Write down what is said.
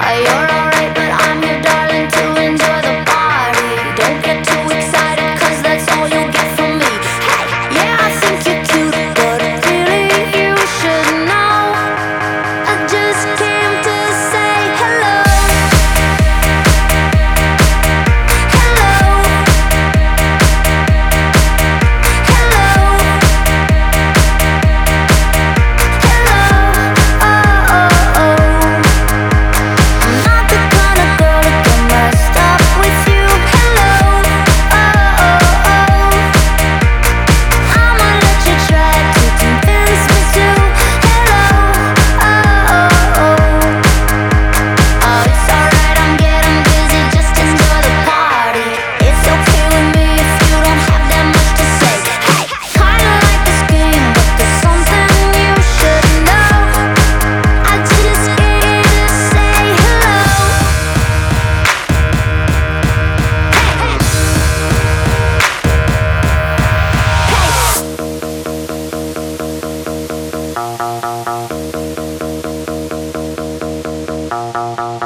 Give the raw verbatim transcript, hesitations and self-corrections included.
You're alright, but I'm here, darling, to enjoy the party. Don't get too excited, cause that's all you'll get from me. Hey, yeah, I think you're cute, but clearly you should know I just came to say hello. Hello. Hello. Hello. Oh, oh, oh. I'm not the kind of girl to get messed up with you. Hello. Oh, oh, oh. I'ma let you try to convince me to. Hello. Oh, oh, oh. Oh, it's alright, I'm getting busy, just enjoy the party. It's okay with me if you don't have that much to say. Hey, kinda like this game, but there's something you should know. I just came to say hello. Hey, hey.